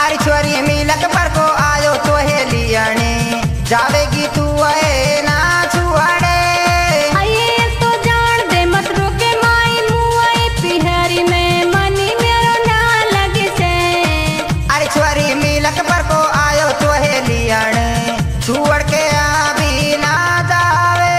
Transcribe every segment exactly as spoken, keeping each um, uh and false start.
अरे छोरी मिलक पर को आयो तो है लियाने जावेगी तू आए ना छुआड़े आइए तो जान दे मत रोके माई मुआई पिहरी में मनी मेरो ना लगे से। अरे छोरी मिलक पर को आयो तो है लियाने छुअड़ के अभी ना जावे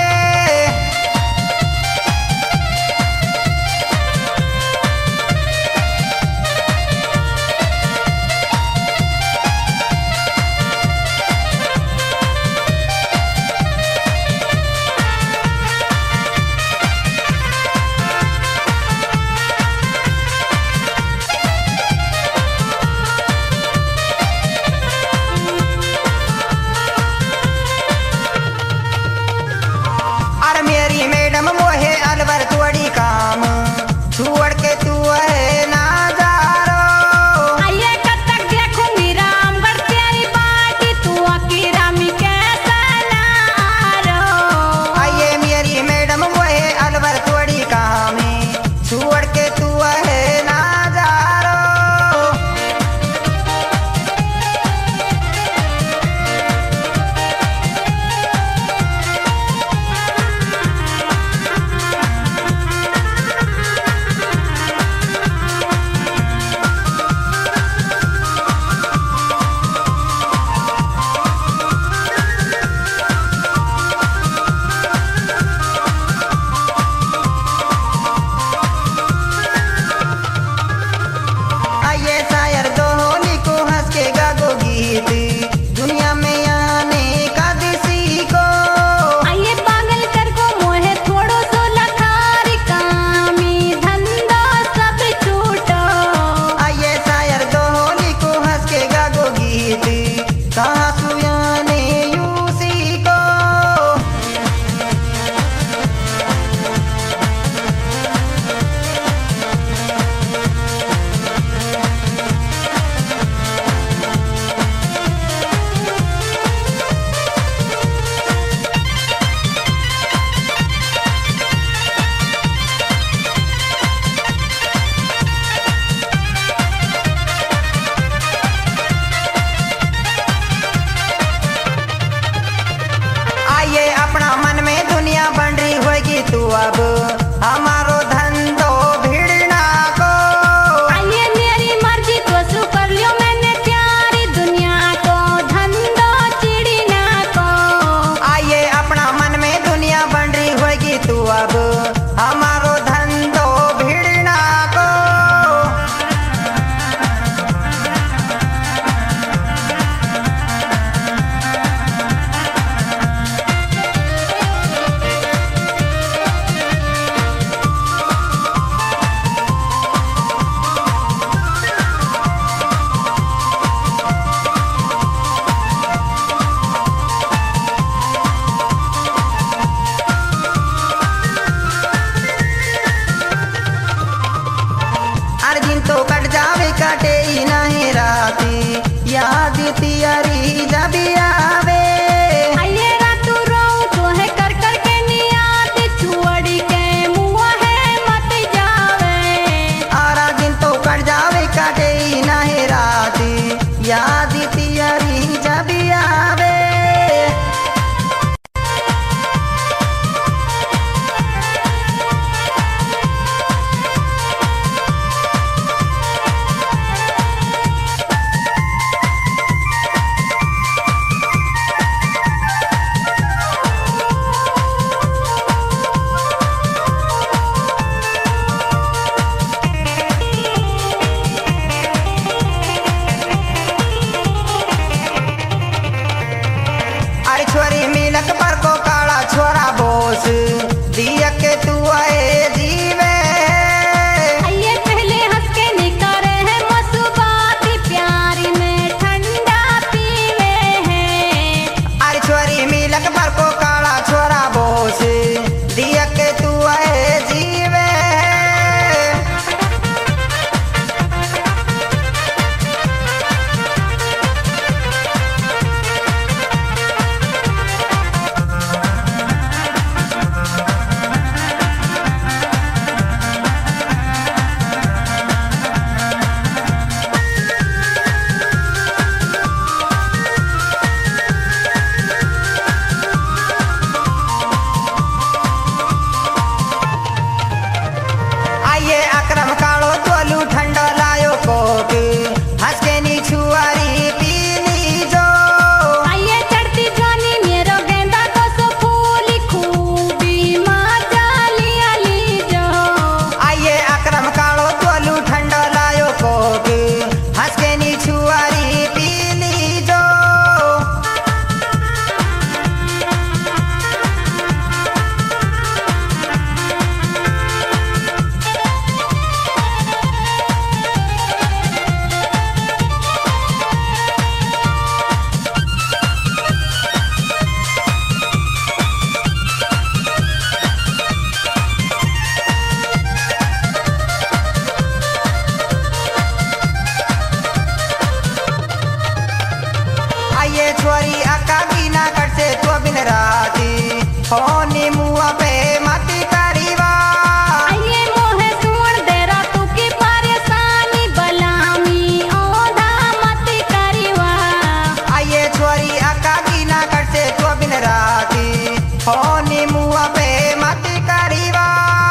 होनी मुआ पे मती करीवा। आइए मोहे सुन देरा तू की परेशानी बलामी औधा मत करीवा। आइए छोरी अका की ना कटे तो बिन राती होनी मुआ पे मती करीवा।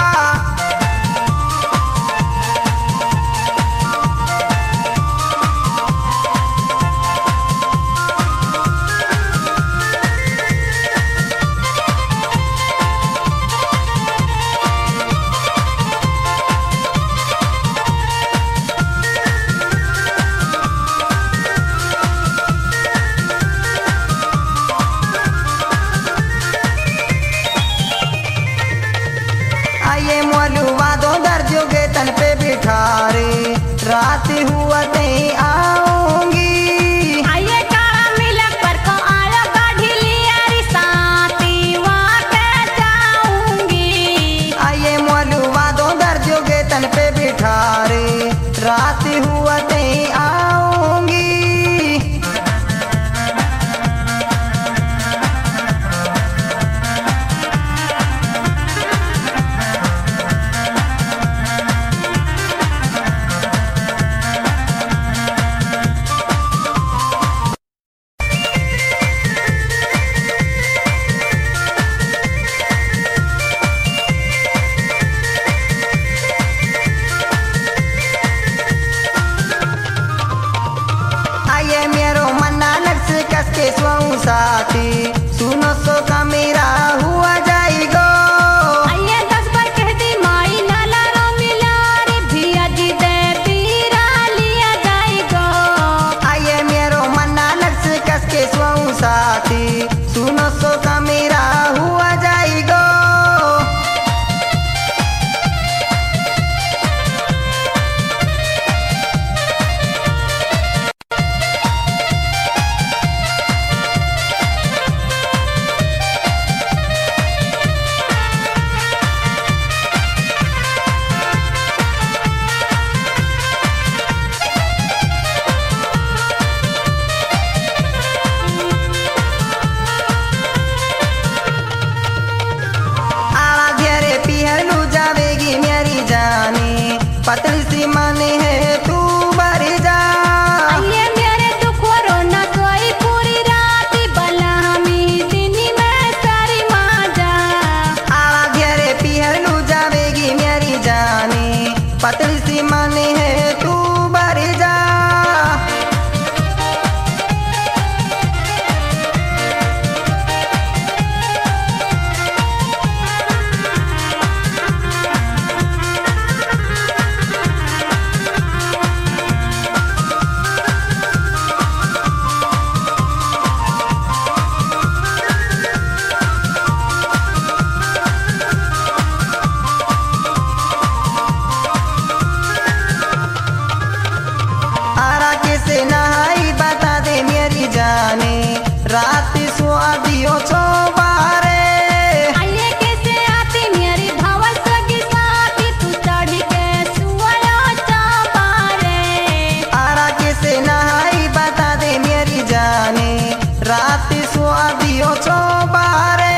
आइए मोलुआ दो दर्जो के तन पे बिठारे रात हुआ ते आऊंगी। आइए काला मिलक पर को आया गाढ़ी लियारी साथी वहाँ के जाऊंगी। आइए मोलुआ दो दर्जो के तन पे बिठारे रात हुआ ते आऊंगी। आइए मेरो मन्ना लक्स कस के स्वाऊं साथी सुनो सो का मेरा हुआ जाएगो। आइए दस बार कहती माई नाला रो मिलारी भिया जी दे पीरा लिया जाएगो। आइए मेरो मन्ना लक्स कस के स्वाऊं साथी सुनो सो का मेरा हुआ जाएगो। आला घेरे पीहर लू जावेगी मेरी जानी पतली सी माने है तू भर जा। आइए मेरे दुख रोना सोई पूरी रात बलामी दिनी में सारी माजा। आला घेरे पीहर लू जावेगी मेरी जानी पतली सी माने है तू भर जा। आरा कैसे नहाई बता दे मेरी जाने रात सुआदियो छो बारे। आइए कैसे आती मेरी भावल सगी साथी तू चढ़ी के सुअलो चाबारे। आरा कैसे नहाई बता दे मेरी जाने रात सुआदियो छो बारे।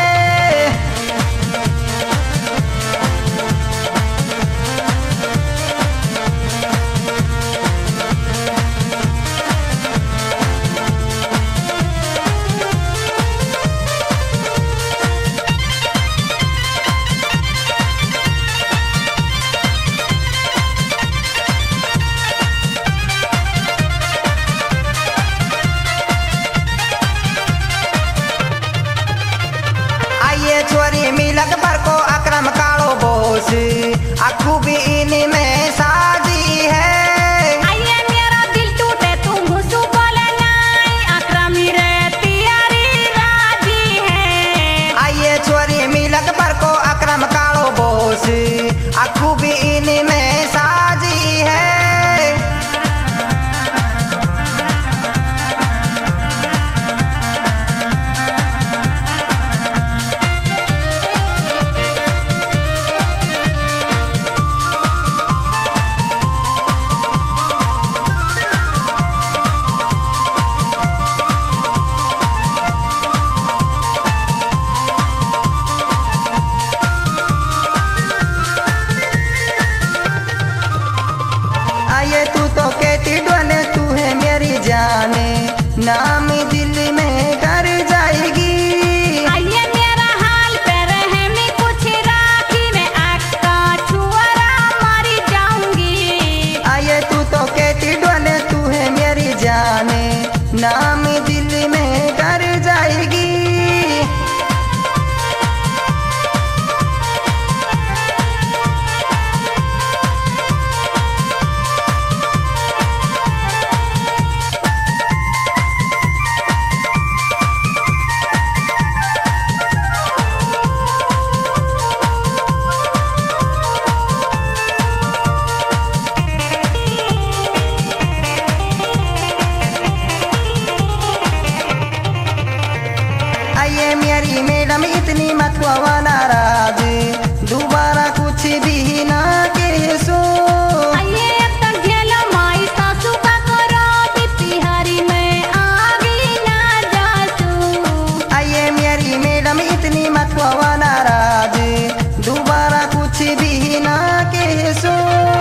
आइए छोरी मिलक पर को अक्रम कालो बोस अखू भी इनमें साजी है। आइए मेरा दिल टूटे तू घुसू बोले नाई अक्रमी रे तियारी राजी है। आइए छोरी मिलक पर को अक्रम कालो बोस अखू भी इनमें साजी है। मेरी मैडम इतनी मत हुआ नाराज, दोबारा कुछ भी ना कह सो। आइए अब तक झेलो माई सासू का करो बिहारी में आगे ना जासू। आइए मेरी मैडम इतनी मत हुआ नाराज, दोबारा कुछ भी ना कह सो।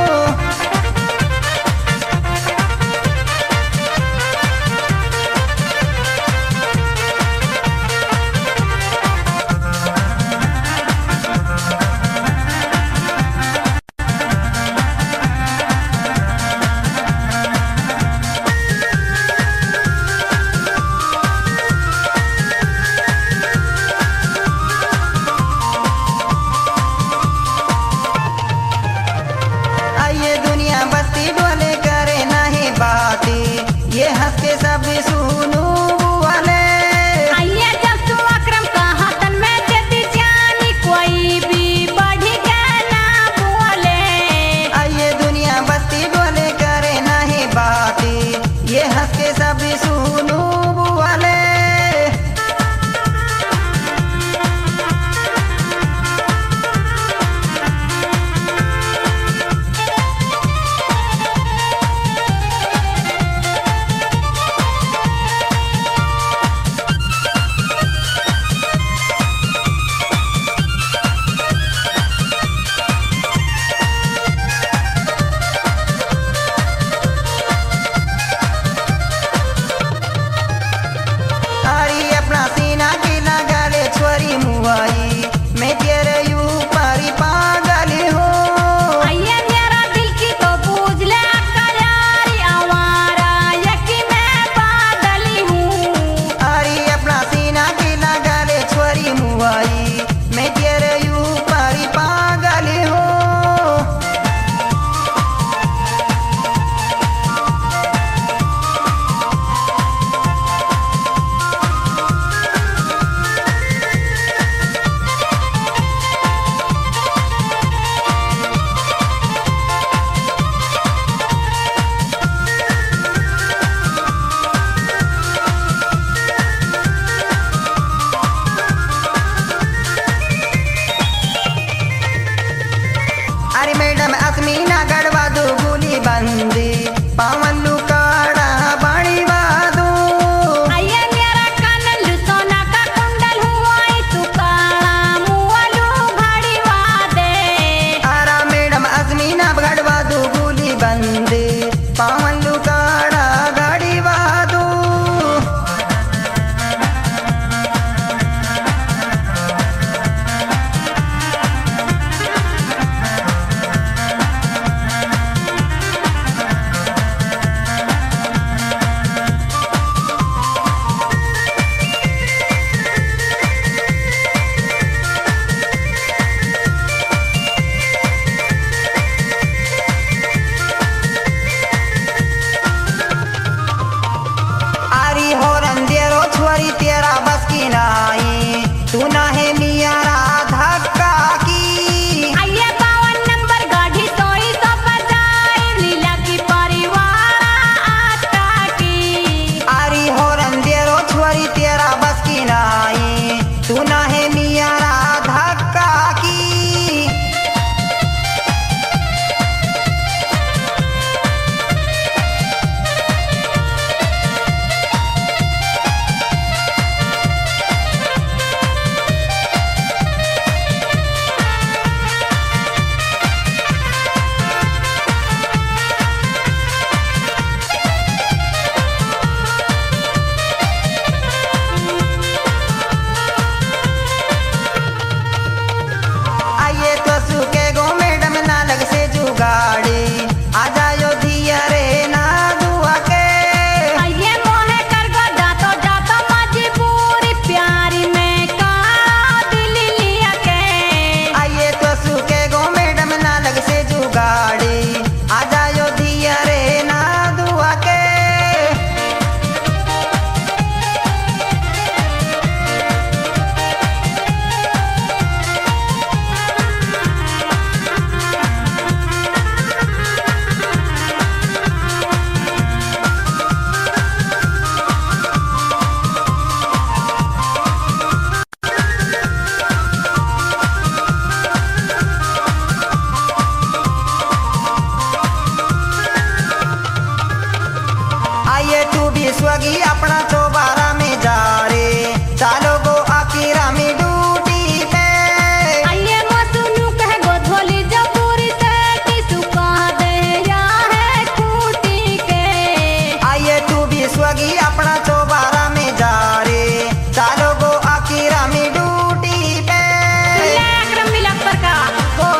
आइए दुनिया बस्ती डोले करे नहीं बातें, ये हंस के सब सुनू वाले। आइए जब तू अक्रम का हाथन में देती जानी कोई भी बढ़ी के ना बोले। आइए दुनिया बस्ती डोले करे नहीं बातें, ये हंस के सब सुनू वाले। आइए तू भी स्वगी अपना चौबारा में जा रे चालो गो आकीरा में ड्यूटी पे। आइए मसुनु कह गो धोली जबूरी से टिसु कह दे या है खूटी के। आइए तू भी स्वगी अपना चौबारा में जा रे चालो गो आकीरा में ड्यूटी पे। लेकर मिलक पर का हो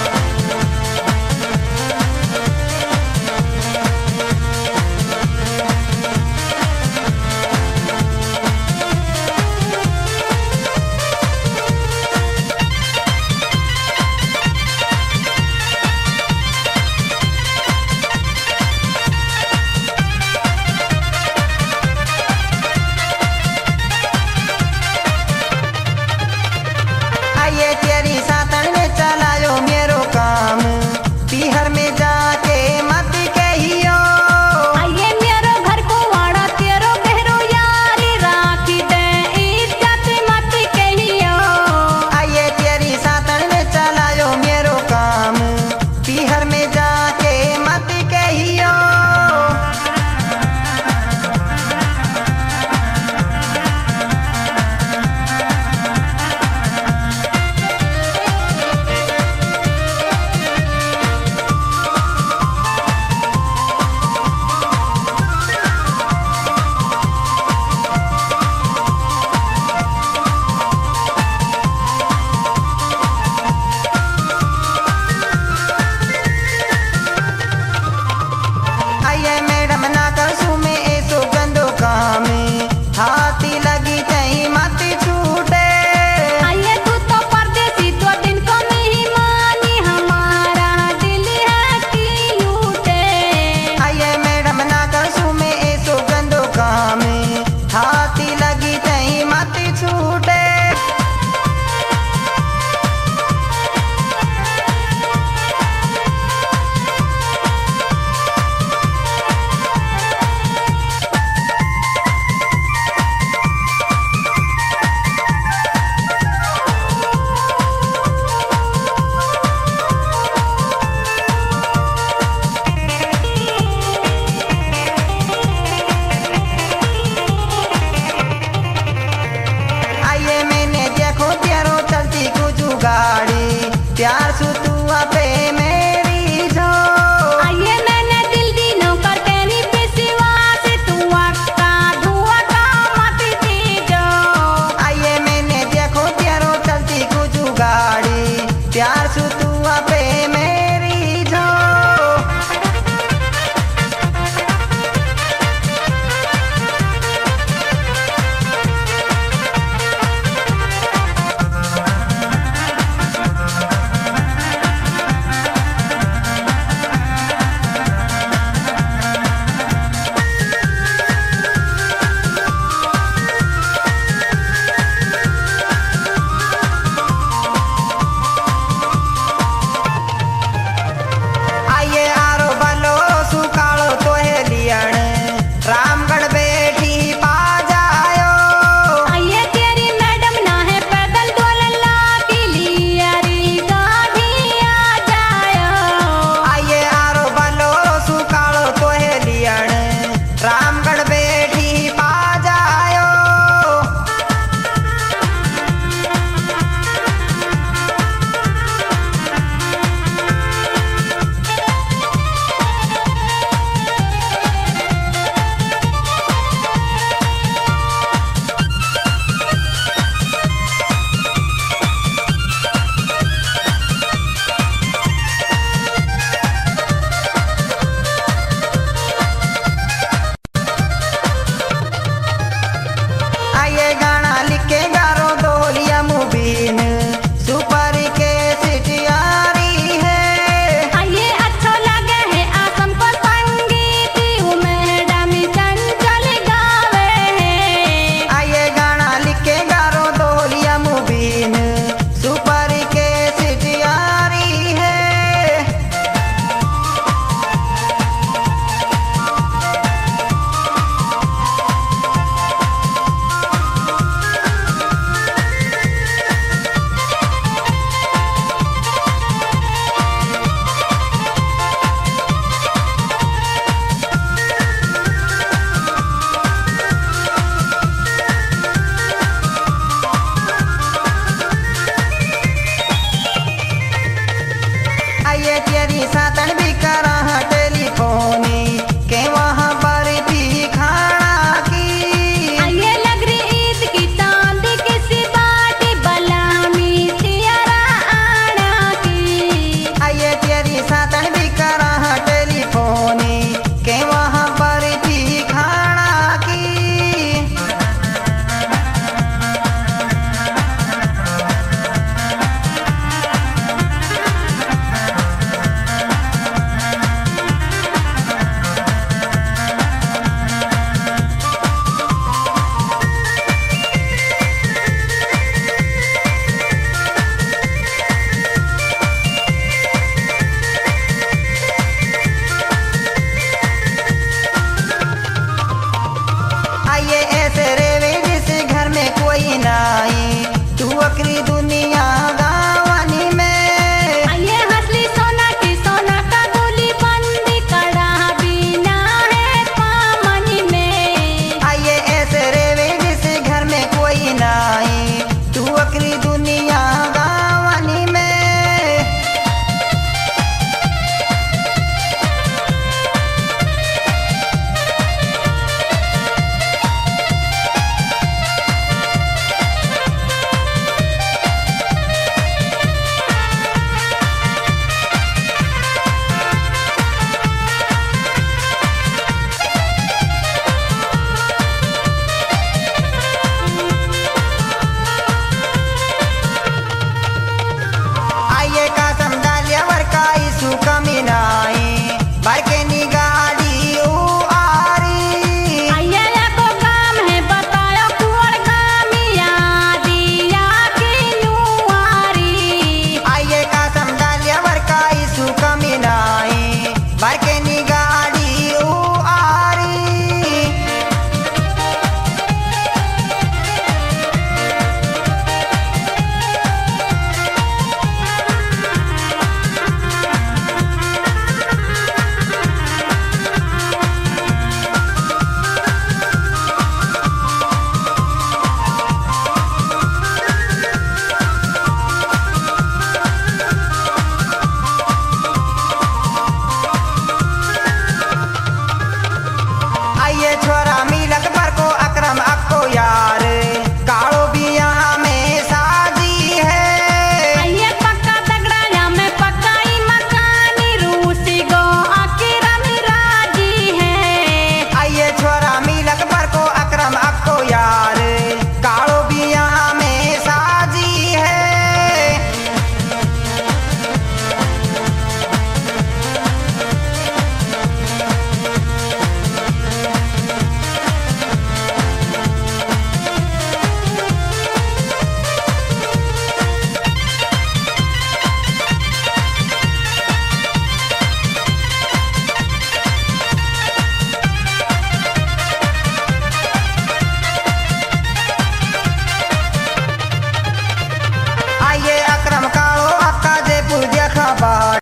आइए तेरी सातन में चलायो मेरो काम पीहर में जाके मत कहियो। आइए मेरो घर को वाड़ा तेरो गहरो यारी राखी दे इज्जत मत कहियो। आइए तेरी सातन में चलायो मेरो काम पीहर में जाके मत कहियो। आइए मैडम ना करसू में ऐसो गंदो काम हाथी लगी तही मत छूटे। आइए तू तो परदेसी तो दिन को मेहमानी हमारा दिल है की लूटे। आइए मैडम ना करसू में ऐसो गंदो काम हाथी लगी तही मत छूटे। आइए मैंने देखो तेरो चलती कुछ गाड़ी प्यार सु तू पे मेरी जो। आइए मैंने दिल दिनों कर तेरी विश्वास तू अक्का धुआ का मत दीजो। आइए मैंने देखो तेरो चलती कुछ गाड़ी प्यार सु तू पे मेरी जो। अकरी दुनिया गावनी में। आइए हसली सोना की सोना का गोली बंदी कड़ा बिना है पामनी में। आइए ऐसे रेवे जिस घर में कोई नहीं, तू अकरी दुनिया गावनी में। आइए का समझालिया वर का इसु कमी नहीं, भर के निगाड़ी ऊ आरी। आइए एको काम है बतायो कुंवर कामिया दिया की नुआरी। आइए का समझालिया वर का इसु कमी नहीं, भर के निगाड़ी ऊ आरी। आइए छोरा मिलक पर को अकरम अक्को यार, काड़ो भी यहाँ में साजी है। आइए पक्का तगड़ा या में पक्काई मकानी रूसी गो अकिरम राजी है। आइए छोरा मिलक पर को अकरम अक्को यार, काड़ो भी यहाँ में साजी है। आइए अकरम काड़ो अक्का जे पूजा खबा